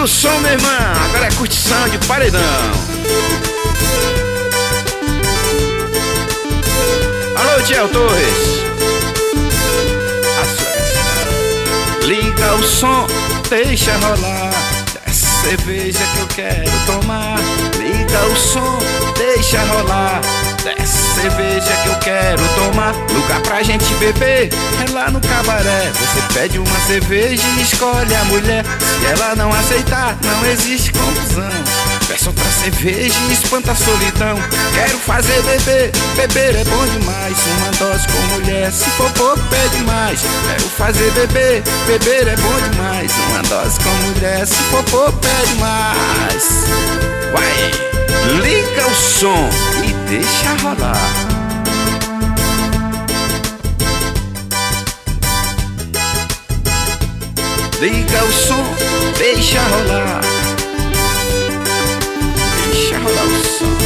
o som, meu irmão, agora é curtição de paredão. Alô, Tiel Torres. Liga o som, deixa rolar, desce cerveja que eu quero tomar. Liga o som, deixa rolar, desce cerveja que eu quero tomar. Lugar pra gente beber é lá no cabaré. Você pede uma cerveja e escolhe a mulher. Se ela não aceitar, não existe confusão. Peça outra cerveja e espanta a solidão. Quero fazer beber, beber é bom demais. Uma dose com mulher, se for pouco pede mais. Quero fazer beber, beber é bom demais. Uma dose com mulher, se for pouco pede mais. Vai, liga o som e deixa rolar. Liga o som, deixa rolar. Deixa rolar o som.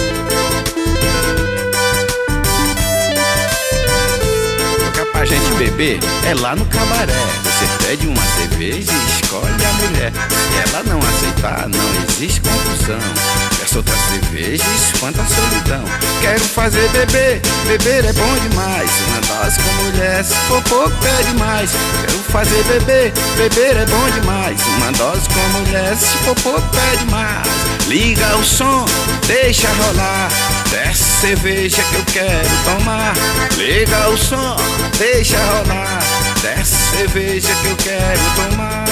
Tocar pra gente beber é lá no cabaré. Você pede uma cerveja e escolhe a mulher. Se ela não aceitar, não existe confusão. Peça outra cerveja e espanta a solidão. Quero fazer beber, beber é bom demais. Uma dose com mulher, se for pouco pede mais. Quero fazer beber, beber é bom demais. Uma dose com mulher, se for pouco pede mais. Liga o som, deixa rolar, desce cerveja que eu quero tomar. Liga o som, deixa rolar, desce cerveja que eu quero tomar.